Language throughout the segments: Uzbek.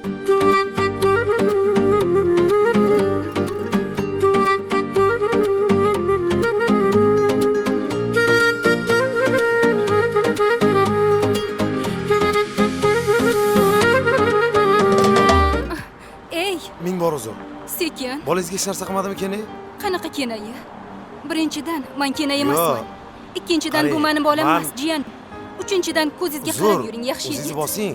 Ming bor uzr. Sekin. Bolangizga hech narsa qilmadimi keyin? Qanaqa kenayi? Birinchidan, men kenay emasman. Ikkinchidan, bu mening bolam emas, jiyan. Uchinchidan, ko'zingizga qarab yuring, yaxshi yigit. O'zingiz bosing.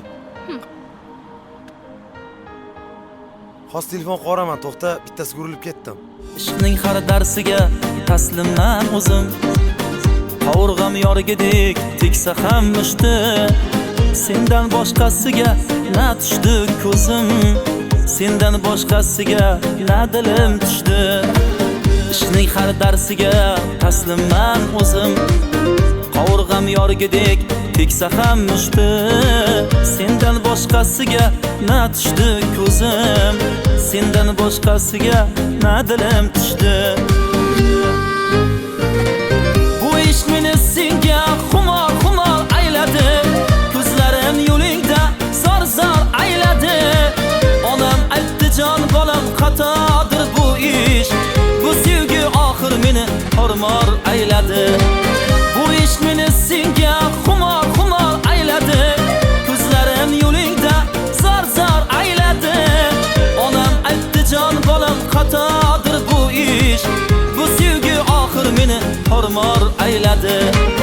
Xos telefon qo'raman, to'xta, bittasiga urilib ketdim. Ishqning har darsiga taslimman o'zim. Qovurg'am yorigidek teksa ham mushti. Sendan boshqasiga na tushdi ko'zim. Sendan boshqasiga na dilim tushdi. Ishning har darsiga taslimman o'zim. Qovurg'am yorigidek teksa ham mushti. Sendan boshqasiga na tushdi ko'zim. Sendan boshqasiga na dilim tushdi. Bu ish meni senga xumor ayladi. Ko'zlarim yo'lingda zor ayladi. Onam aytdi jon bolam xatodir bu ish. Bu sevgi oxir meni hormor ayladi. Bu ish meni senga xumor ayladi. Ko'zlarim yo'lingda zor ayladi. Onam aytdi jon bolam xatodir bu ish. Bu sevgi oxir meni hormor ayladi.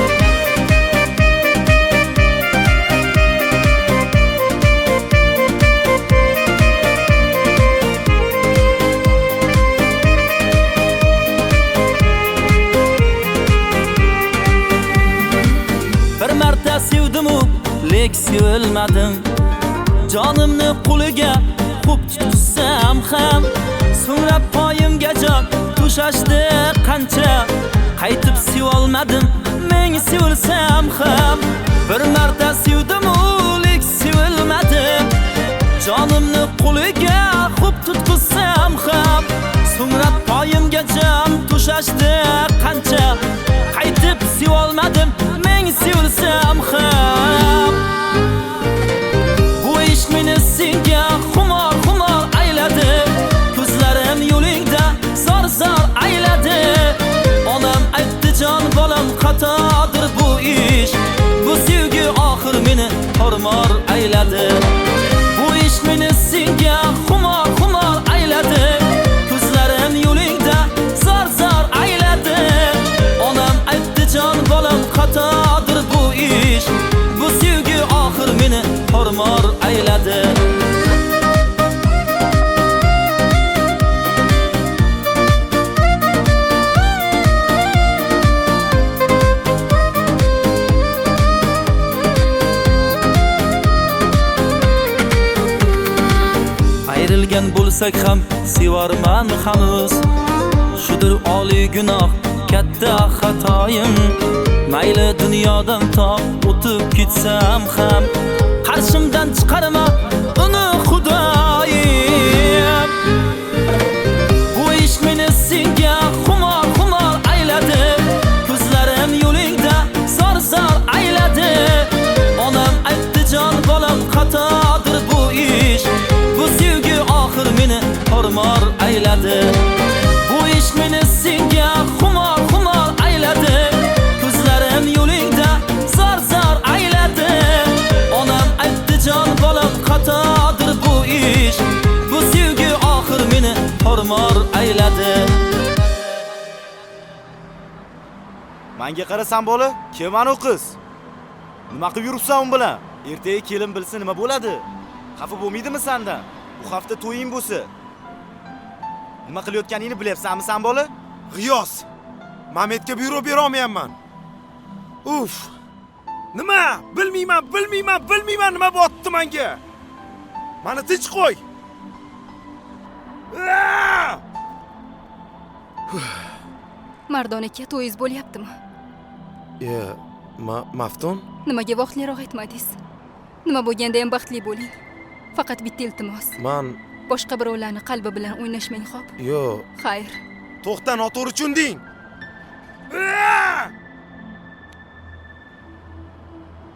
Bir marta sevdim-u, lek sevilmadim. Jonimni qo'liga xo'p tutsam ham, so'ngra poyimga jon to'shashdi qancha. Qaytib sevolmadim, men sevilsam ham. Bir marta sevdim-u, lek sevilmadim. Jonimni qo'liga xo'p tutqizsam ham, so'ngra poyimga jon to'shashdi qancha. Qaytib sevolmadim, men sevilsam ham. Bu ish meni senga xumor ayladi. Ko'zlarim yo'lingda zor ayladi. Onam aytdi jon bolam xatodir bu ish. Bu sevgi oxir meni hormor ayladi. Bu ish meni senga xumor ayladi. Ko'zlarim yo'lingda zor ayladi. Onam aytdi jon bolam xatodir bu ish. Bu sevgi oxir meni hormor ayladi. Ayrilgan bo'lsak ham sevarman hanuz. Shudir oliy gunoh, katta xatoyim. Mayli dunyodan to o'tib ketsam ham, qarshimdan chiqarma uni xudoyim. Bu ish meni senga xumor ayladi. Ko'zlarim yo'lingda zor ayladi. Onam aytdi jon bolam xatodir bu ish. Bu sevgi oxir meni hormor ayladi. Bu ish meni senga xumor ayladi. Ko'zlarim yo'lingda zor ayladi. Onam aytdi jon bolam xatodir bu ish. Bu sevgi oxir meni hormor ayladi. Menga qarasam bola, kim anu qiz? Nima qilib yuribsan u bilan? Ertaga kelin bilsa nima bo'ladi? Xafa bo'lmaydimi sendan? Bu hafta to'ying bo'lsa. Nima qilayotganingni bilyapsanmi sen bola? G'iyos. Mametga buyruq bera olmayapman. Uf. Nima? Bilmayman nima bo'pti menga. Meni tinch qo'y. Mardon aka, to'yingiz bo'lyaptimi? Maftun? Nimaga vaqtliroq aytmadingiz? Nima bo'lganda ham baxtli bo'ling. Faqat bitta iltimos. Men boshqa birovlarni qalbi bilan o'ynashmang, xo'p? Yo'q. Xayr. To'xta, noto'g'ri tushunding.